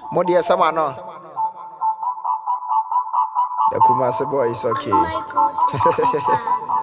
Modi sama no. The Kumasi boy is okay. Oh my God.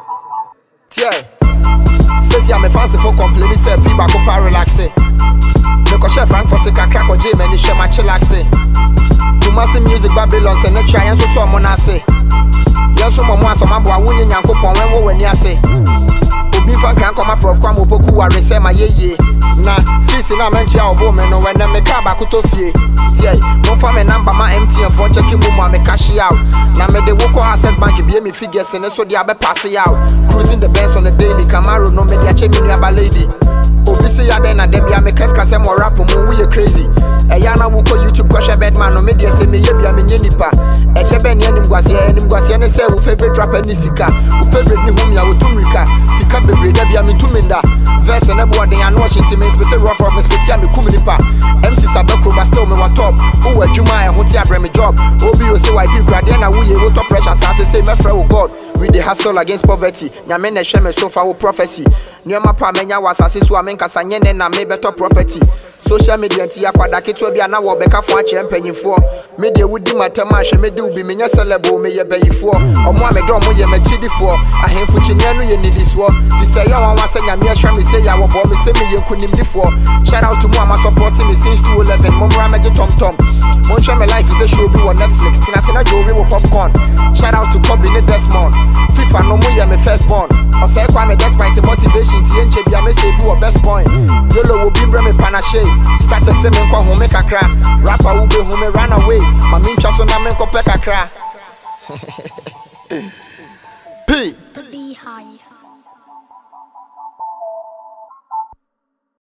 Tiens, says ya me fancy for complaining say be back up relaxing. Because chef Frankfurt take a crack or Jim and he share my chillaxing. Kumasi music Babylon say ne try and so someone I say. Yes, so my so my boy winning yanko pon when you say. Obi fan can come prof kwa mopoku wa resema my ye. Na fisi na mentia obo me no when me ka ba kuto fie. Yeah, no for me number my MTN phone checking mo me cash out. Na me de woko access bank be me figures and so they be pass out. Cruising the Benz on the daily Camaro no me dia che me aba lady. Obi say ya den na de bia me keska say mo rap mo we crazy. E ya na woko YouTube kwa bedman no me dia say me ye bia me nye nipa. E je be ne nimguase ne say wo favorite rapper ni sika. Wo favorite ni hum ya wo tumrika. Sika bebre da bia me tuminda. Verse na bo den ya no Washington me say rough rough me spiti ya me kum nipa. MC Sabeko but still me wa top. Who adwuma e ho ti abre me job. Obi o say why be grade na wo ye wo top pressure say me frɛ wo God. We the hustle against poverty. Nyame na hwɛ me so far wo prophecy. Nyama pa menya wasase so amenkasa nyene na me better property. Social media nti yakwada keto bia na wo beka fo akyere mpanyifo. Me de wudi matama hwe me de ubi menya celebo me ye bayifo. Omo amede omo ye machidifo. Ahemfu chinia no ye nidiswo. Ti say ya wan wasa nyame ahwa me say ya wo bo me say me ye nkunimdifo. Shout out to mo am supporting me since 2011. Momra meje tom tom. Mon show me life is a show be on Netflix. Tina say na jori wo popcorn. Shout out to Kobe ne Desmond. FIFA no mo ye me first born. O say kwa me despite motivation ti enche bia me save you best point. Yolo wo bimbre me panache. Start to say me kwa home kakra. Rapper ube home run away. My min chaso na me ko pe kakra.